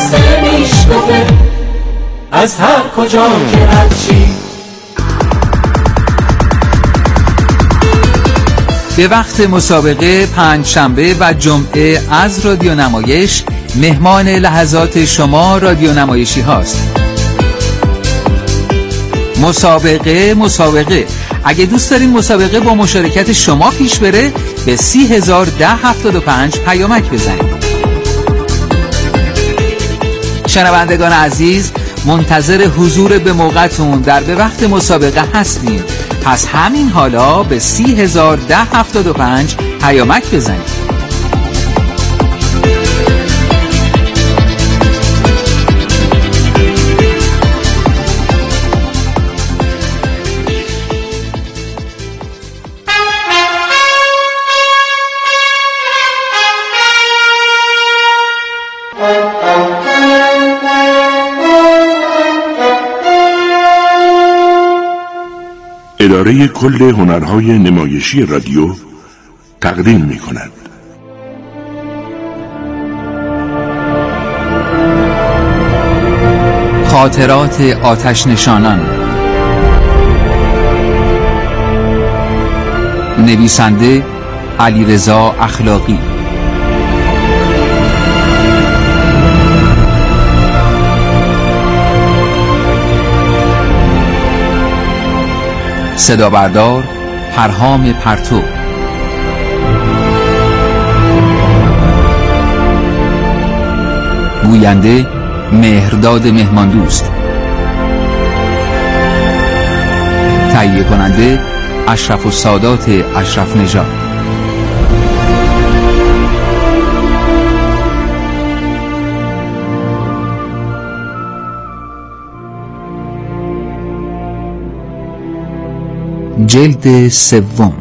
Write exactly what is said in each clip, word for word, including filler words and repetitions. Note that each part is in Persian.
قصه میشنفه از هر کجا که رد شی. به وقت مسابقه پنج شنبه و جمعه از رادیو نمایش مهمان لحظات شما رادیو نمایشی هاست. مسابقه مسابقه اگه دوست دارین مسابقه با مشارکت شما پیش بره به سی هزار ده هفتاد و پنج پیامک بزنید. شنوندگان عزیز، منتظر حضور به موقعتون در به وقت مسابقه هستیم. پس همین حالا به سی هزار ده هفتاد و پنج پیامک بزنید. اداره کل هنرهای نمایشی رادیو تقدیم می کند. خاطرات آتش نشانان. نویسنده علیرضا اخلاقی. صدا بردار پرهام پرتو. گوینده مهرداد مهماندوست. تهیه کننده اشرف السادات اشرف نژاد. جلد سوم.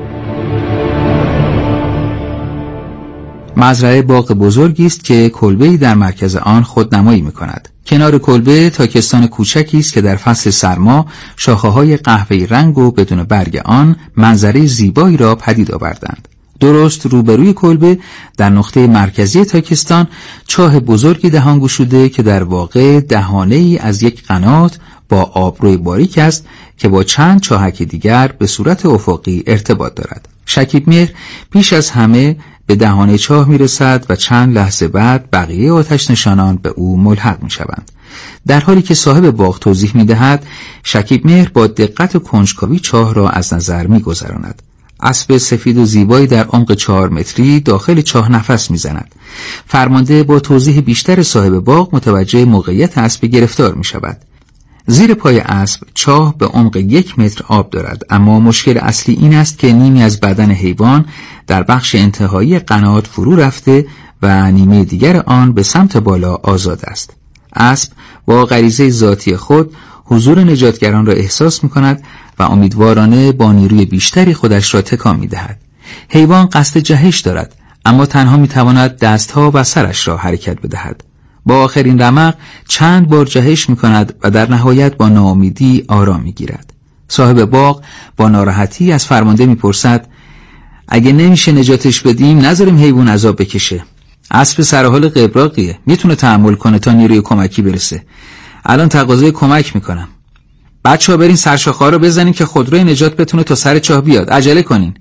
مزرعه باغ بزرگی است که کلبه‌ای در مرکز آن خودنمایی می‌کند. کنار کلبه تاکستان کوچکی است که در فصل سرما شاخه‌های قهوه‌ای رنگ و بدون برگ آن منظره زیبایی را پدید آوردند. درست روبروی کلبه در نقطه مرکزی تاکستان چاه بزرگی دهان گشوده که در واقع دهانه‌ای از یک قنات با آبروی باریک است که با چند چاهک دیگر به صورت افقی ارتباط دارد. شکیب مهر پیش از همه به دهانه چاه میرسد و چند لحظه بعد بقیه آتش نشانان به او ملحق میشوند. در حالی که صاحب باغ توضیح میدهد، شکیب مهر با دقت و کنجکاوی چاه را از نظر میگذراند. اسب سفید و زیبایی در عمق چهار متری داخل چاه نفس میزند. فرمانده با توضیح بیشتر صاحب باغ متوجه موقعیت اسب گرفتار میشود. زیر پای اسب چاه به عمق یک متر آب دارد، اما مشکل اصلی این است که نیمی از بدن حیوان در بخش انتهایی قنات فرو رفته و نیمه دیگر آن به سمت بالا آزاد است. اسب با غریزه ذاتی خود حضور نجاتگران را احساس می کند و امیدوارانه با نیروی بیشتری خودش را تکان می دهد. حیوان قصد جهش دارد، اما تنها می تواند دستها و سرش را حرکت بدهد. با آخرین رمق چند بار جهش می کند و در نهایت با ناامیدی آرام می گیرد. صاحب باغ با ناراحتی از فرمانده می پرسد: اگه نمیشه نجاتش بدیم نذاریم حیوان عذاب بکشه. اسب سرحال قبراقیه، میتونه تحمل کنه تا نیروی کمکی برسه. الان تقاضای کمک میکنم. بچه‌ها برین سرشاخه‌ها رو بزنین که خودروی نجات بتونه تا سر چاه بیاد. عجله کنین.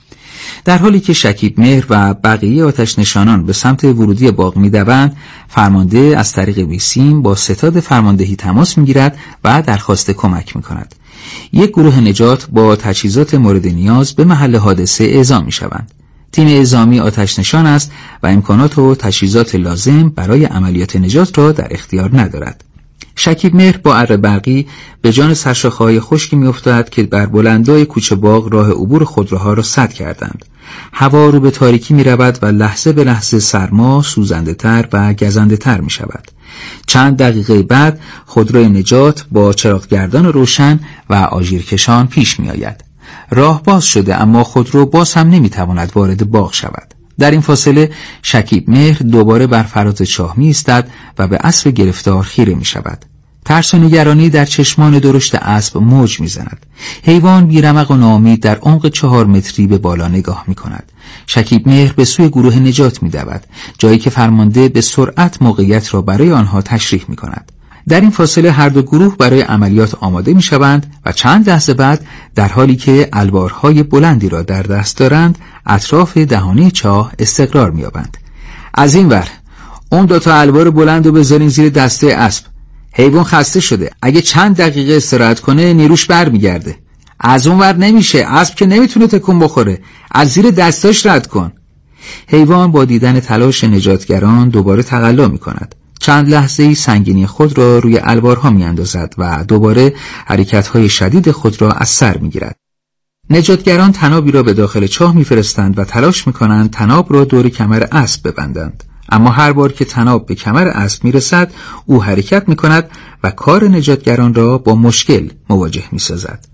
در حالی که شکیب مهر و بقیه آتش نشانان به سمت ورودی باغ میدوند، فرمانده از طریق ویسیم با ستاد فرماندهی تماس میگیرد و درخواست کمک میکند. یک گروه نجات با تجهیزات مورد نیاز به محل حادثه اعزام میشوند. تیم اعزامی آتش نشان است و امکانات و تجهیزات لازم برای عملیات نجات را در اختیار ندارد. شکیب مهر با اره برقی به جان سرشاخه‌های خشکی می‌افتاد که بر بلندای کوچه باغ راه عبور خودروها را سد کردند. هوا رو به تاریکی می‌رود و لحظه به لحظه سرما سوزنده‌تر و گزنده‌تر می‌شود. چند دقیقه بعد خودروی نجات با چراغگردان روشن و آژیرکشان پیش می‌آید. راه باز شده، اما خودرو باز هم نمی‌تواند وارد باغ شود. در این فاصله شکیب مهر دوباره بر فراز چاه می ایستد و به اسب گرفتار خیره می شود. ترس و نگرانی در چشمان درشت اسب موج میزند. حیوان بیرمق و ناامید در عمق چهار متری به بالا نگاه میکند. شکیب مهر به سوی گروه نجات میدود، جایی که فرمانده به سرعت موقعیت را برای آنها تشریح میکند. در این فاصله هر دو گروه برای عملیات آماده میشوند و چند لحظه بعد در حالی که الوارهای بلندی را در دست دارند اطراف دهانه چاه استقرار مییابند. از این ور اون دوتا الوار بلند رو بذارین زیر دسته اسب. حیوان خسته شده، اگه چند دقیقه استراحت کنه نیروش برمیگرده. از اون ور نمیشه، اسب که نمیتونه تکون بخوره، از زیر دستاش رد کن. حیوان با دیدن تلاش نجاتگران دوباره تقلا میکند. چند لحظه‌ای سنگینی خود را روی الوارها میاندازد و دوباره حرکت‌های شدید خود را از سر میگیرد. نجاتگران تنابی را به داخل چاه میفرستند و تلاش میکنند تناب را دور کمر اسب ببندند. اما هر بار که تناب به کمر اسب میرسد او حرکت میکند و کار نجاتگران را با مشکل مواجه میسازد.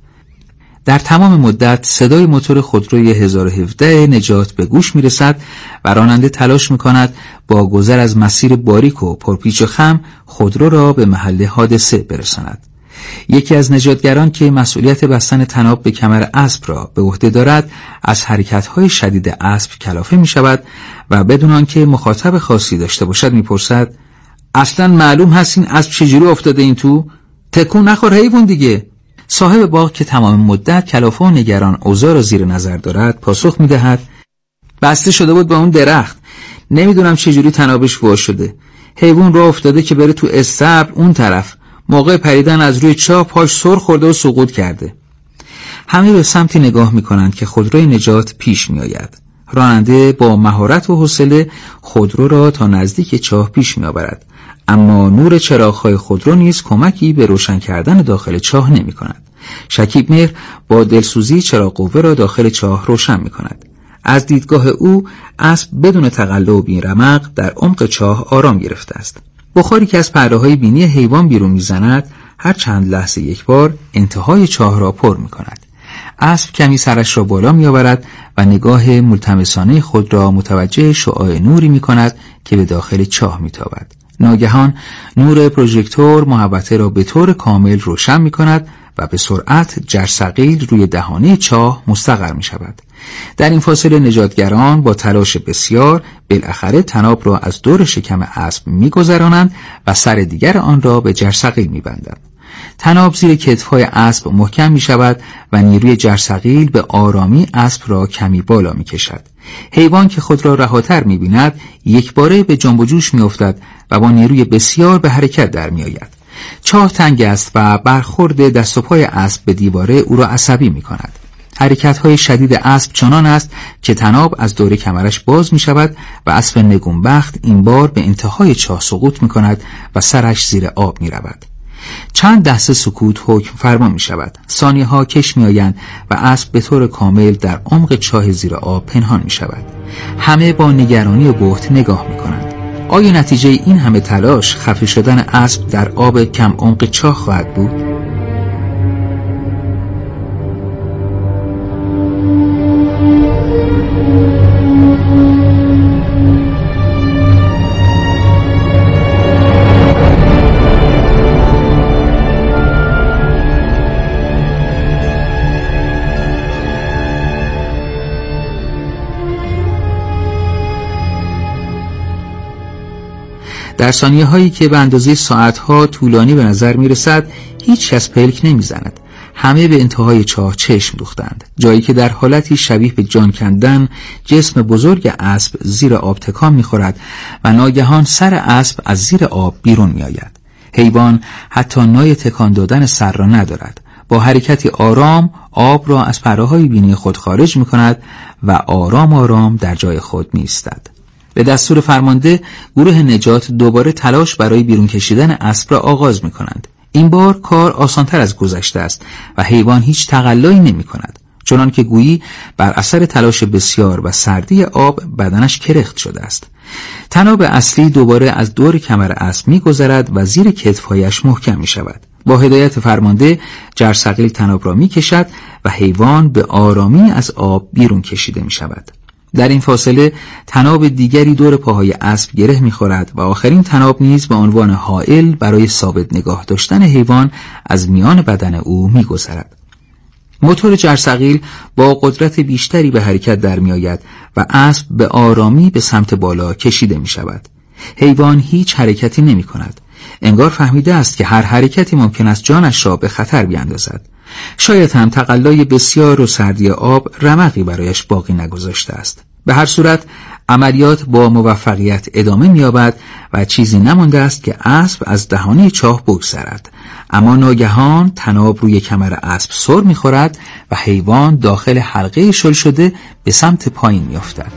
در تمام مدت صدای موتور خودروی هزار و هفده نجات به گوش میرسد و راننده تلاش میکند با گذر از مسیر باریک و پرپیچ و خم خودرو را به محل حادثه برساند. یکی از نجاتگران که مسئولیت بستن تناب به کمر اسب را به عهده دارد از حرکت‌های شدید اسب کلافه می‌شود و بدون آنکه مخاطب خاصی داشته باشد می‌پرسد: اصلاً معلوم هست این اسب چجوری افتاده این تو؟ تکون نخور حیوان دیگه. صاحب باغ که تمام مدت کلافه و نگران اوضاع را زیر نظر دارد پاسخ می‌دهد: بسته شده بود به اون درخت، نمیدونم چجوری تنابش وا شده. حیوان راه افتاده که بره تو استبل اون طرف، موقع پریدن از روی چاه پاش سر خورده و سقوط کرده. همه به سمتی نگاه میکنند که خودروی نجات پیش میآید. راننده با مهارت و حوصله خودرو را تا نزدیک چاه پیش میآورد، اما نور چراغ‌های خودرو نیز کمکی به روشن کردن داخل چاه نمی‌کند. شکیب مهر با دلسوزی چراغ قوه را داخل چاه روشن می‌کند. از دیدگاه او اسب بدون تقلا و بی‌رمق در عمق چاه آرام گرفته است. بخاری که از پره‌های بینی حیوان بیرون می‌زند هر چند لحظه یک بار انتهای چاه را پر می‌کند. اسب کمی سرش را بالا می‌آورد و نگاه ملتمسانه خود را متوجه شعاع نوری می‌کند که به داخل چاه می‌تابد. ناگهان نور پروژکتور محوطه را به طور کامل روشن می‌کند و به سرعت جرثقیل روی دهانه چاه مستقر می‌شود. در این فاصله نجاتگران با تلاش بسیار بالاخره تناب را از دور شکم اسب می‌گذرانند و سر دیگر آن را به جرثقیل می‌بندند. تناب زیر کتف‌های اسب محکم می‌شود و نیروی جرثقیل به آرامی اسب را کمی بالا می‌کشد. حیوان که خود را رهاتر می‌بیند یک باره به جنب و جوش می‌افتد و با نیروی بسیار به حرکت در می‌آید. چاه تنگ است و برخورد دست و پای اسب به دیواره او را عصبی می‌کند. حرکت‌های شدید اسب چنان است که تناب از دور کمرش باز می‌شود و اسب نگونبخت این بار به انتهای چاه سقوط می‌کند و سرش زیر آب می‌رود. چند لحظه سکوت حکم فرما می شود. ثانیه ها کش می آیند و اسب به طور کامل در عمق چاه زیر آب پنهان می شود. همه با نگرانی و بهت نگاه می کنند. آیا نتیجه این همه تلاش خفه شدن اسب در آب کم عمق چاه خواهد بود؟ در ثانیه هایی که به اندازه ساعت ها طولانی به نظر می رسد هیچ کس پلک نمی زند. همه به انتهای چاه چشم دوختند، جایی که در حالتی شبیه به جان کندن جسم بزرگ اسب زیر آب تکان می خورد و ناگهان سر اسب از زیر آب بیرون می آید. حیوان حتی نای تکان دادن سر را ندارد. با حرکتی آرام آب را از پره‌های بینی خود خارج می کند و آرام آرام در جای خود می ایستد. به دستور فرمانده گروه نجات دوباره تلاش برای بیرون کشیدن اسب را آغاز می کنند. این بار کار آسانتر از گذشته است و حیوان هیچ تقلایی نمی کند، چنان که گویی بر اثر تلاش بسیار و سردی آب بدنش کرخت شده است. تناب اصلی دوباره از دور کمر اسب می گذرد و زیر کتفهایش محکم می شود. با هدایت فرمانده جرثقیل تناب را می کشد و حیوان به آرامی از آب بیرون کشیده می شود. در این فاصله طناب دیگری دور پاهای اسب گره می‌خورد و آخرین طناب نیز به عنوان حائل برای ثابت نگاه داشتن حیوان از میان بدن او می‌گذرد. موتور جرثقیل با قدرت بیشتری به حرکت در می‌آید و اسب به آرامی به سمت بالا کشیده می‌شود. حیوان هیچ حرکتی نمی‌کند. انگار فهمیده است که هر حرکتی ممکن است جانش را به خطر بیاندازد. شاید هم تقلای بسیار و سردی آب رمقی برایش باقی نگذاشته است. به هر صورت عملیات با موفقیت ادامه می‌یابد و چیزی نمانده است که اسب از دهانه چاه بگذرد. اما ناگهان طناب روی کمر اسب سر می‌خورد و حیوان داخل حلقه شل شده به سمت پایین می‌افتد.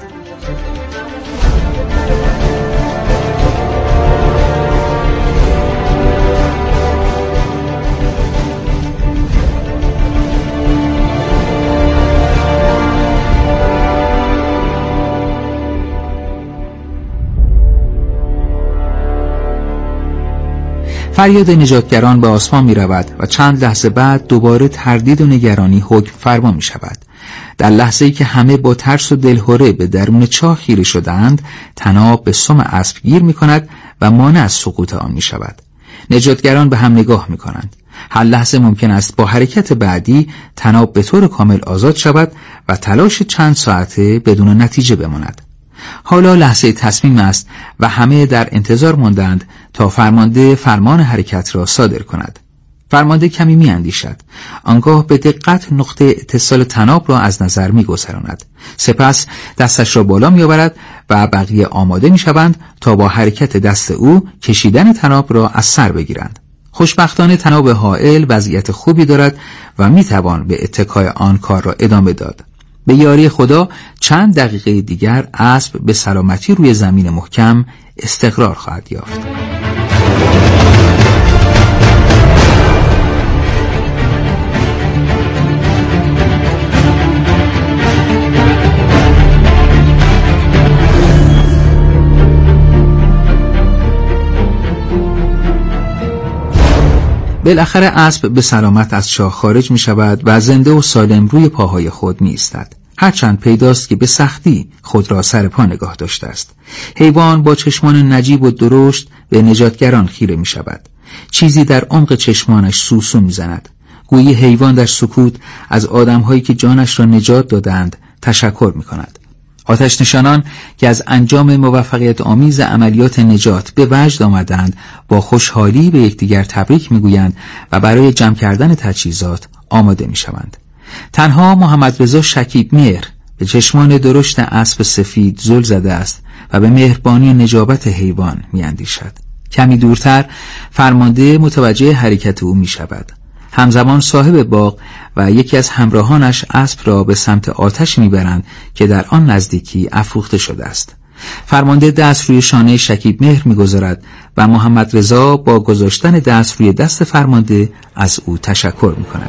فریاد نجاتگران به آسمان می رود و چند لحظه بعد دوباره تردید و نگرانی حکم فرما می شود. در لحظه‌ای که همه با ترس و دلهره به درون چاه خیره شدند، طناب به سم اسب گیر می کند و مانع از سقوط آن می شود. نجاتگران به هم نگاه می کنند. هر لحظه ممکن است با حرکت بعدی طناب به طور کامل آزاد شود و تلاش چند ساعته بدون نتیجه بماند. حالا لحظه تصمیم است و همه در انتظار ماندند تا فرمانده فرمان حرکت را صادر کند. فرمانده کمی می اندیشد. آنگاه به دقت نقطه اتصال طناب را از نظر می گذراند. سپس دستش را بالا می آورد و بقیه آماده می شوند تا با حرکت دست او کشیدن طناب را از سر بگیرند. خوشبختانه طناب حائل وضعیت خوبی دارد و می توان به اتکای آن کار را ادامه داد. به یاری خدا چند دقیقه دیگر اسب به سلامتی روی زمین محکم استقرار خواهد یافت. بالاخره اسب به سلامت از چاه خارج می شود و زنده و سالم روی پاهای خود می ایستد. هرچند پیداست که به سختی خود را سر پا نگاه داشته است. حیوان با چشمان نجیب و درشت به نجاتگران خیره می شود. چیزی در عمق چشمانش سوسو می زند. گویی حیوان در سکوت از آدمهایی که جانش را نجات دادند تشکر می کند. آتش نشانان که از انجام موفقیت آمیز عملیات نجات به وجد آمدند با خوشحالی به یکدیگر تبریک میگویند و برای جمع کردن تجهیزات آماده میشوند. تنها محمد رضا شکیب مهر به چشمان درشت اسب سفید زل زده است و به مهربانی نجابت حیوان میاندیشد. کمی دورتر فرمانده متوجه حرکت او میشود. همزمان صاحب باغ و یکی از همراهانش اسب را به سمت آتش میبرند که در آن نزدیکی افروخته شده است. فرمانده دست روی شانه شکیب مهر میگذارد و محمد رضا با گذاشتن دست روی دست فرمانده از او تشکر میکند.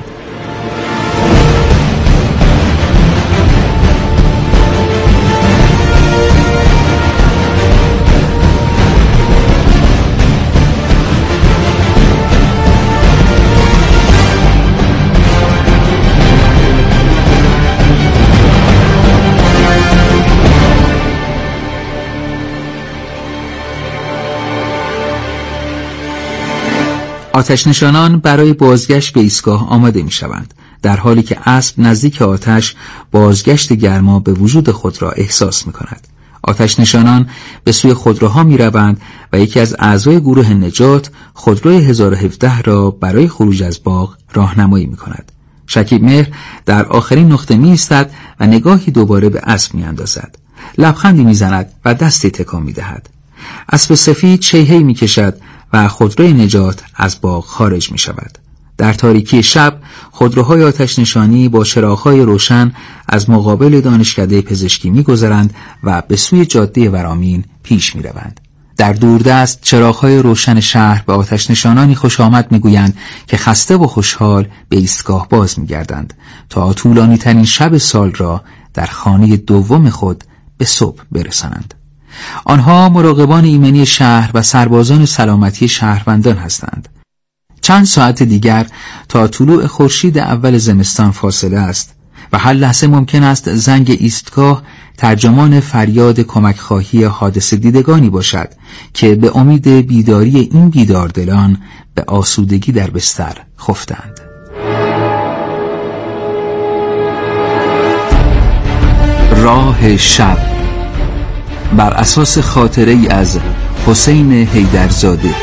آتش نشانان برای بازگشت به ایستگاه آماده می شوند، در حالی که اسب نزدیک آتش بازگشت گرما به وجود خود را احساس می کند. آتش نشانان به سوی خودروها می روند و یکی از اعضای گروه نجات خودروی هزار و هفده را برای خروج از باغ راهنمایی می کند. شکیب مهر در آخرین نقطه می ایستد و نگاهی دوباره به اسب می اندازد. لبخندی می زند و دستی تکان می دهد. اسب سفید شیهی می کشد و خودروی نجات از باغ خارج می شود. در تاریکی شب خودروهای آتش نشانی با چراغ‌های روشن از مقابل دانشکده پزشکی می گذرند و به سوی جاده ورامین پیش می روند. در دوردست چراغ‌های روشن شهر به آتش نشانانی خوش آمد می گویند که خسته و خوشحال به ایستگاه باز می گردند تا طولانی ترین شب سال را در خانه دوم خود به صبح برسانند. آنها مراقبان ایمنی شهر و سربازان سلامتی شهروندان هستند. چند ساعت دیگر تا طلوع خورشید اول زمستان فاصله است و هر لحظه ممکن است زنگ ایستگاه ترجمان فریاد کمک خواهی حادثه دیدگانی باشد که به امید بیداری این بیداردلان به آسودگی در بستر خفتند. راه شب بر اساس خاطره ای از حسین حیدرزاده.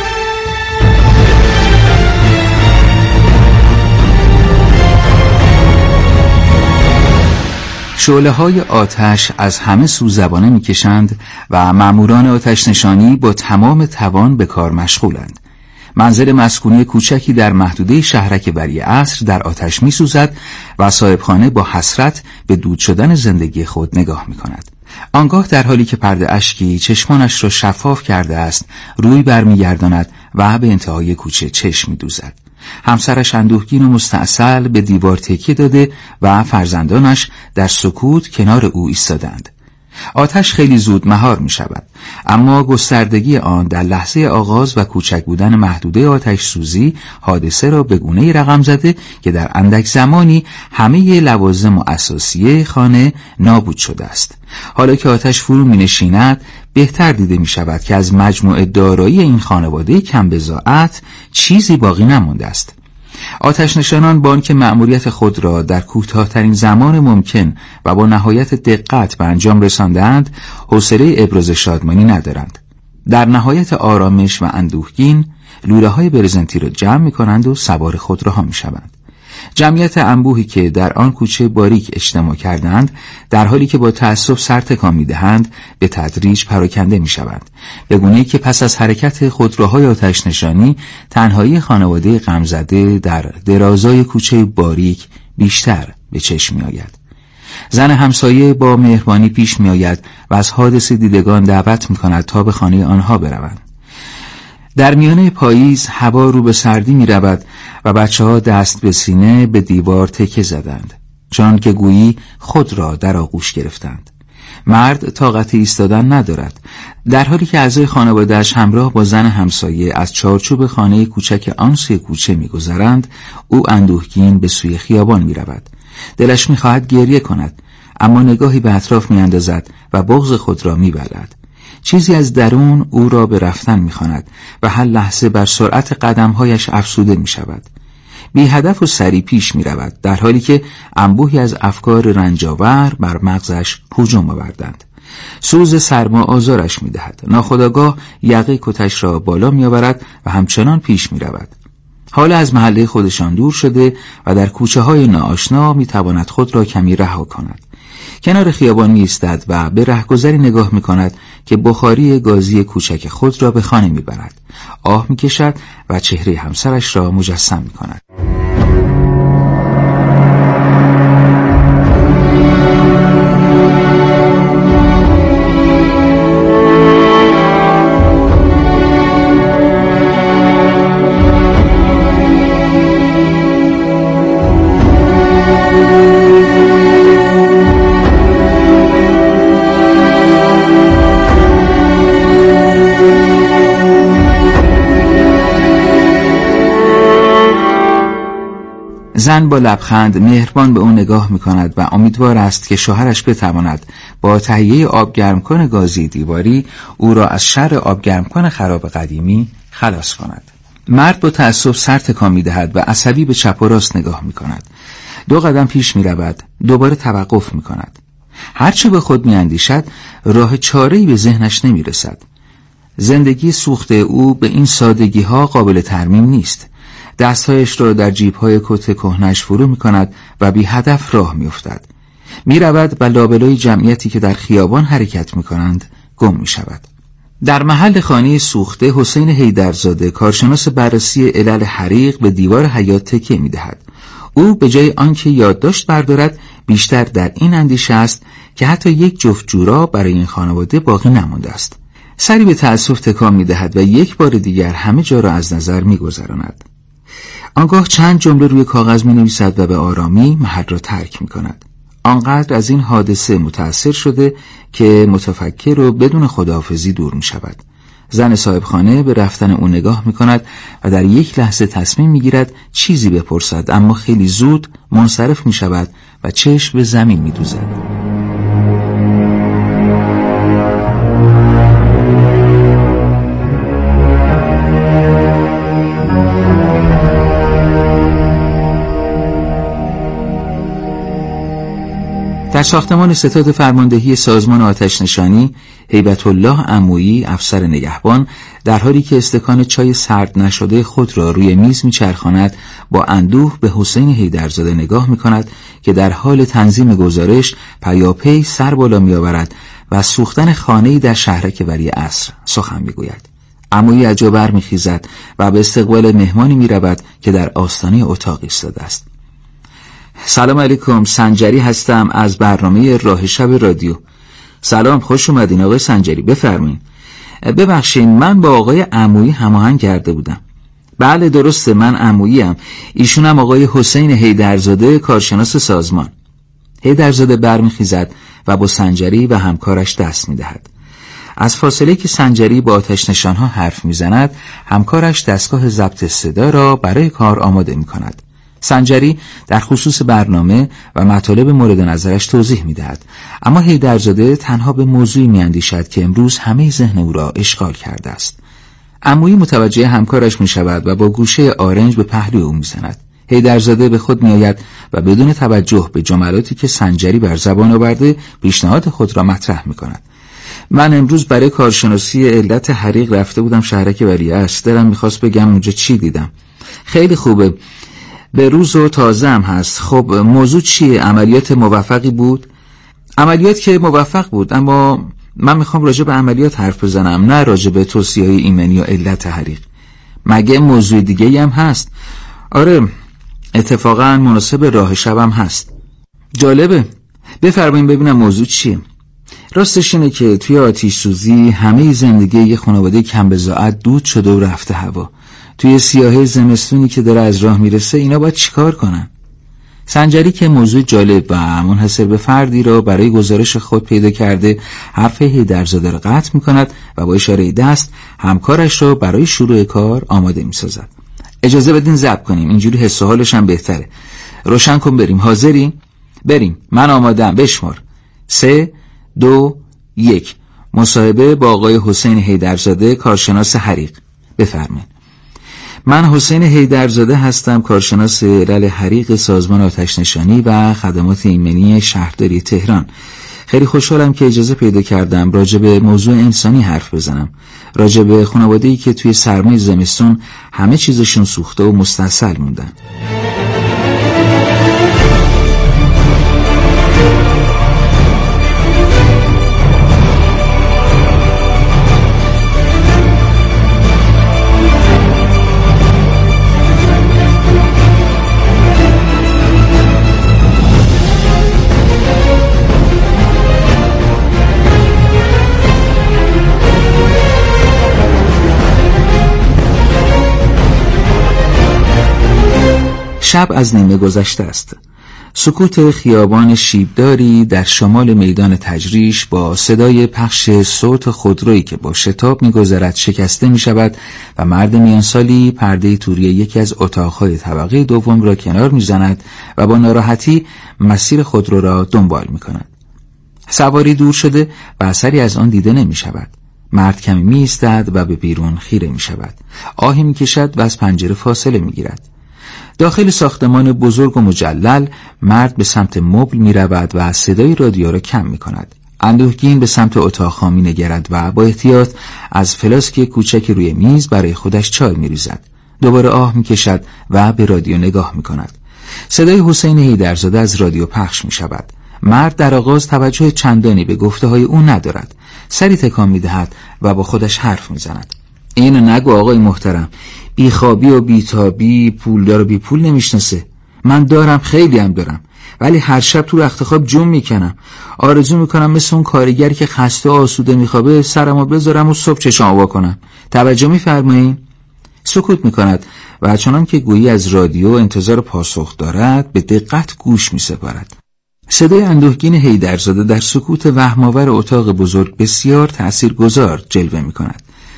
شعله های آتش از همه سو زبانه می کشند و ماموران آتش نشانی با تمام توان به کار مشغولند. منزل مسکونی کوچکی در محدوده شهرک وری عصر در آتش می سوزد و صاحبخانه با حسرت به دود شدن زندگی خود نگاه می کند. آنگاه در حالی که پرده اشکی چشمانش را شفاف کرده است روی برمیگرداند و به انتهای کوچه چشم می دوزد. همسرش اندوهگین و مستعسل به دیوار تکیه داده و فرزندانش در سکوت کنار او ایستادند. آتش خیلی زود مهار می شود، اما گستردگی آن در لحظه آغاز و کوچک بودن محدوده آتش سوزی حادثه را به گونه‌ای رقم زده که در اندک زمانی همه لوازم و اساسیه خانه نابود شده است. حالا که آتش فرو می نشیند بهتر دیده می شود که از مجموعه دارایی این خانواده کم بضاعت چیزی باقی نمانده است. آتش نشانان با آنکه مأموریت خود را در کوتاه‌ترین زمان ممکن و با نهایت دقت به انجام رساندند، حوصله ابراز شادمانی ندارند. در نهایت آرامش و اندوهگین لوله‌های برزنتی را جمع می‌کنند و سوار خودروها می‌شوند. جمعیت انبوهی که در آن کوچه باریک اجتماع کردند در حالی که با تأسف سر تکان می‌دهند به تدریج پراکنده می‌شوند، به گونه‌ای که پس از حرکت خودروهای آتش نشانی تنهایی خانواده غمزده در درازای کوچه باریک بیشتر به چشم می‌آید. زن همسایه با مهربانی پیش می‌آید و از حادثه دیدگان دعوت می‌کند تا به خانه آنها بروند. در میانه پاییز هوا رو به سردی می رود و بچه ها دست به سینه به دیوار تکه زدند، چون که گویی خود را در آغوش گرفتند. مرد طاقت ایستادن ندارد، در حالی که اعضای خانواده‌اش همراه با زن همسایه از چارچوب خانه کوچک آن سوی کوچه می گذرند. او اندوهگین به سوی خیابان می رود. دلش می خواهد گریه کند، اما نگاهی به اطراف می اندازد و بغض خود را می بلد. چیزی از درون او را به رفتن می‌خواند و هر لحظه بر سرعت قدم‌هایش افسوده می‌شود. بی هدف و سری پیش می‌رود، در حالی که انبوهی از افکار رنجاور بر مغزش هجوم آوردند. سوز سرما آزارش می‌دهد. ناخودآگاه یقه کتش را بالا می‌آورد و همچنان پیش می‌رود. حالا از محله خودشان دور شده و در کوچه‌های ناآشنا می‌تواند خود را کمی رها کند. کنار خیابان می‌ایستد و به رهگذری نگاه می‌کند که بخاری گازی کوچک خود را به خانه می‌برد. آه می‌کشد و چهره همسرش را مجسم می‌کند. زن با لبخند مهربان به او نگاه می‌کند و امیدوار است که شوهرش بتواند با تهیه آبگرمکن گازی دیواری او را از شر آبگرمکن خراب قدیمی خلاص کند. مرد با تأسف سر تکان می‌دهد و عصبی به چپ و راست نگاه می‌کند. دو قدم پیش می‌رود، دوباره توقف می‌کند. هرچه به خود می‌اندیشد راه چاره‌ای به ذهنش نمی‌رسد. زندگی سوخته او به این سادگی‌ها قابل ترمیم نیست. دستهایش را در جیب‌های کت کهنه‌اش فرو می‌کند و بی هدف راه می‌افتد. می‌رود و لابلای جمعیتی که در خیابان حرکت می‌کنند گم می‌شود. در محل خانه سوخته حسین حیدرزاده کارشناس بررسی علل حریق به دیوار حیاط تکیه می‌دهد. او به جای آنکه یادداشت بردارد بیشتر در این اندیشه است که حتی یک جفت جوراب برای این خانواده باقی نمانده است. سری به تأسف تکان می‌دهد و یک بار دیگر همه جا را از نظر می‌گذراند. آنگاه چند جمله روی کاغذ می نویسد و به آرامی محل را ترک می کند. آنقدر از این حادثه متأثر شده که متفکر و بدون خداحافظی دور می شود. زن صاحب خانه به رفتن او نگاه می کند و در یک لحظه تصمیم می گیرد چیزی بپرسد، اما خیلی زود منصرف می شود و چشم به زمین می دوزد. در ساختمان ستاد فرماندهی سازمان آتش نشانی، هیبت الله عمویی افسر نگهبان در حالی که استکان چای سرد نشده خود را روی میز میچرخاند با اندوه به حسین حیدرزاده نگاه میکند که در حال تنظیم گزارش پیاپی سر بالا میآورد و از سوختن خانه‌ای در شهرک ولی عصر سخن میگوید. عمویی از جا برمیخیزد و به استقبال مهمانی میرود که در آستانه اتاق ایستاده است. سلام علیکم، سنجری هستم از برنامه راه شب رادیو. سلام، خوش اومدین آقای سنجری، بفرمایید. ببخشید من با آقای عمویی هماهنگ کرده بودم. بله درسته، من عموییم، ایشونم آقای حسین حیدرزاده کارشناس سازمان. حیدرزاده برمیخیزد و با سنجری و همکارش دست میدهد. از فاصله که سنجری با آتش نشانها حرف میزند، همکارش دستگاه ضبط صدا را برای کار آماده میکند. سنجری در خصوص برنامه و مطالب مورد نظرش توضیح میدهد، اما حیدرزاده تنها به موضوعی میاندیشد که امروز همه ذهن او را اشغال کرده است. عمویی متوجه همکارش میشود و با گوشه آرنج به پهلوی او میزند. حیدرزاده به خود میآید و بدون توجه به جملاتی که سنجری بر زبان آورده پیشنهاد خود را مطرح میکند. من امروز برای کارشناسی علت حریق رفته بودم شهرک ولیعصر. دلم میخواست بگم اونجا چی دیدم. خیلی خوبه، به روز و تازه هم هست. خب موضوع چیه؟ عملیات موفقی بود؟ عملیات که موفق بود، اما من میخوام راجع به عملیات حرف بزنم، نه راجع به توصیه‌های ایمنی و علت حریق. مگه موضوع دیگه‌ای هم هست؟ آره، اتفاقا مناسب راه شبم هست. جالبه، بفرمایید ببینم موضوع چیه. راستش اینه که توی آتش سوزی همه زندگی یه خانواده کم بضاعت دود شده و رفته هوا. توی سیاهی زمستونی که داره از راه میرسه اینا باید چیکار کنن؟ سنجری که موضوع جالب و منحصر به فردی را برای گزارش خود پیدا کرده، حرف حیدرزاده را قطع میکند و با اشاره دست همکارش را برای شروع کار آماده میسازد. اجازه بدین ضبط کنیم، اینجوری حس و حالش هم بهتره. روشن کن بریم. حاضری؟ بریم. من آمادم. بشمار. سه دو یک. مصاحبه با آقای حسین حیدرزاده کارشناس حریق. بفرمایید. من حسین حیدرزاده هستم، کارشناس علل حریق سازمان آتش نشانی و خدمات ایمنی شهرداری تهران. خیلی خوشحالم که اجازه پیدا کردم راجع به موضوع انسانی حرف بزنم، راجع به خانواده‌ای که توی سرمای زمستون همه چیزشون سوخته و مستاصل موندن. شب از نیمه گذشته است. سکوت خیابان شیبداری در شمال میدان تجریش با صدای پخش صوت خودرویی که با شتاب می‌گذرد شکسته می‌شود و مرد میانسالی پرده توری یکی از اتاق‌های طبقه دوم را کنار می‌زند و با ناراحتی مسیر خودرو را دنبال می‌کند. سواری دور شده و اثری از آن دیده نمی‌شود. مرد کمی می‌ایستد و به بیرون خیره می‌شود. آهی می‌کشد و از پنجره فاصله می‌گیرد. داخل ساختمان بزرگ و مجلل مرد به سمت مبل می رود و صدای رادیو را کم می کند. اندوهگین به سمت اتاق می نگرد و با احتیاط از فلاسک کوچک روی میز برای خودش چای می ریزد. دوباره آه می کشد و به رادیو نگاه می کند. صدای حسین حیدرزاده از رادیو پخش می شود. مرد در آغاز توجه چندانی به گفته های او ندارد. سری تکان می دهد و با خودش حرف می زند. اینو نگو آقای محترم، بیخوابی و بیتابی پولدار و بی پول نمیشناسه. من دارم، خیلی هم دارم، ولی هر شب تو رخت خواب جون میکنم. آرزو میکنم مثل اون کارگری که خسته و آسوده میخوابه سرمو بذارم و صبح چشام وا کنم. توجه میفرمایین؟ سکوت میکند و چنان که گویی از رادیو انتظار پاسخ دارد به دقت گوش میسپارد. صدای اندوهگین حیدرزاده در سکوت وهم‌آور اتاق بزرگ بسیار تأثیرگذار جلوه میکند.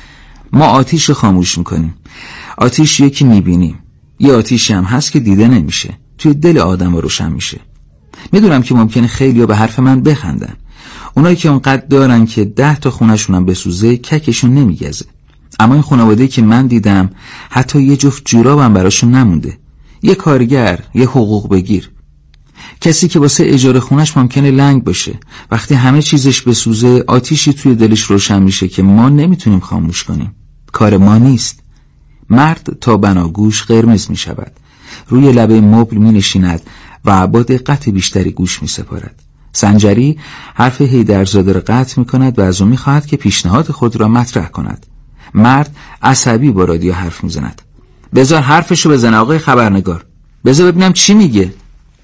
ما آتیش رو خاموش میکنیم. آتیش یکی میبینیم، یه آتیشی هم هست که دیده نمیشه، توی دل آدم روشن میشه. میدونم که ممکنه خیلیا به حرف من بخندن، اونایی که اونقدر دارن که ده تا خونه‌شون هم بسوزه ککشون نمیگزه. اما این خانواده‌ای که من دیدم حتی یه جفت جورابم براشون نمونده. یه کارگر، یه حقوق بگیر، کسی که واسه اجاره خونش ممکنه لنگ باشه، وقتی همه چیزش بسوزه آتیشی توی دلش روشن میشه که ما نمیتونیم خاموش کنیم. کار ما نیست. مرد تا بناگوش قرمز میشود، روی لبه مبل مینشیند و با دقت بیشتری گوش میسپارد. سنجری حرف حیدرزاده را قطع میکند و از او میخواهد که پیشنهاد خود را مطرح کند. مرد عصبی با رادیو حرف میزند. بذار حرفشو بزنه آقای خبرنگار، بذار ببینم چی میگه.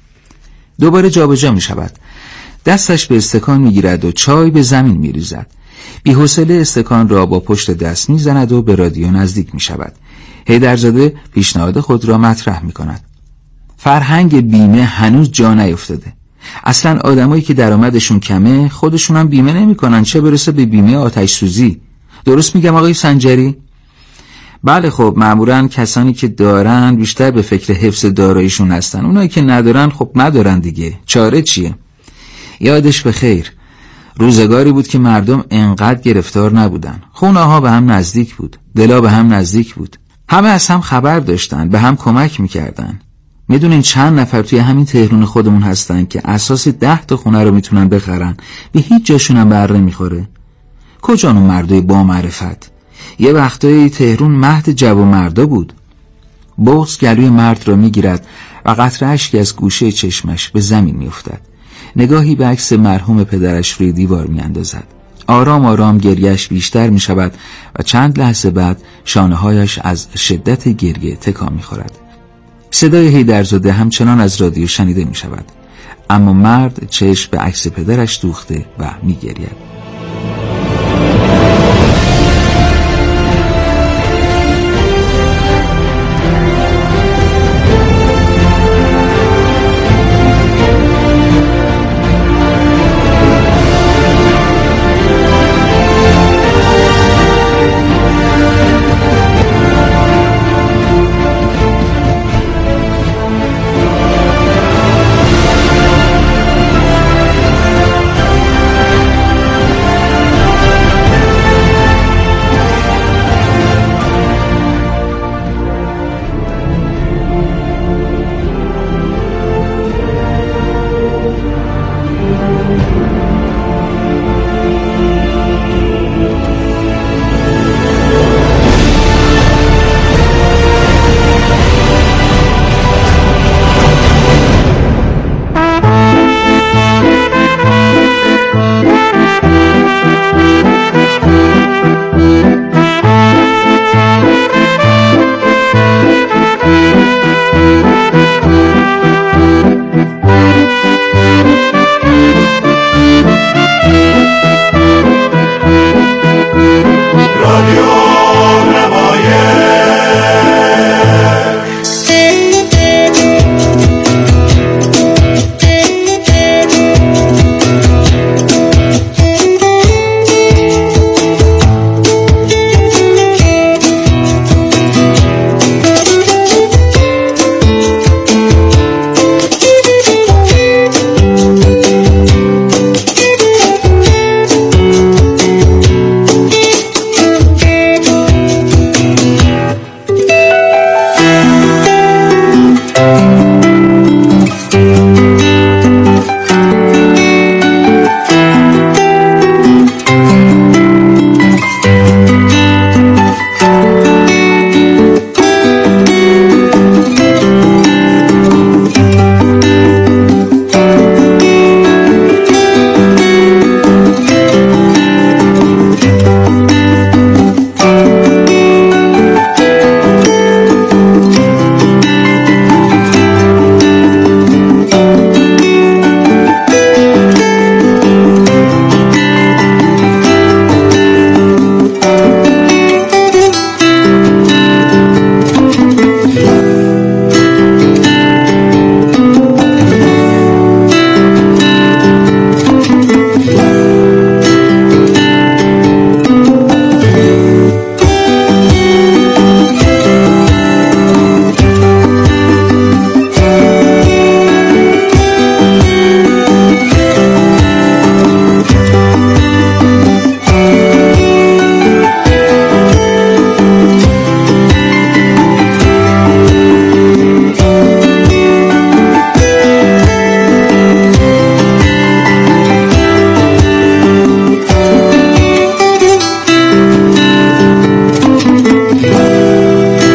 دوباره جابجا میشود. دستش به استکان میگیرد و چای به زمین میریزد. بی‌حوصله استکان را با پشت دست میزند و به رادیو نزدیک میشود. حیدرزاده پیشنهاد خود را مطرح میکند. فرهنگ بیمه هنوز جا نیفتاده. اصلا آدمایی که درآمدشون کمه خودشون هم بیمه نمیکنن، چه برسه به بیمه آتش سوزی. درست میگم آقای سنجری؟ بله خب، معمولاً کسانی که دارن بیشتر به فکر حفظ داراییشون هستن، اونایی که ندارن خب ندارن دیگه، چاره چیه؟ یادش به خیر، روزگاری بود که مردم انقدر گرفتار نبودن، خونه ها به هم نزدیک بود، دلا به هم نزدیک بود، همه از هم خبر داشتن، به هم کمک میکردن. میدونین چند نفر توی همین تهران خودمون هستن که اساس ده تا خونه رو میتونن بخرن، به هیچ جاشون هم بر نمیخوره. کجا اون مردای با معرفت؟ یه وقتایی تهران مهد جوانمردا بود. بغض گلوی مرد را میگیرد و قطره اشکی از گوشه چشمش به زمین میافتد. نگاهی به عکس مرحوم پدرش روی دیوار میاندازد. آرام آرام گریهش بیشتر میشود و چند لحظه بعد شانه‌هایش از شدت گریه تکان میخورد. صدای حیدرزاده همچنان از رادیو شنیده میشود، اما مرد چشم به عکس پدرش دوخته و میگرید.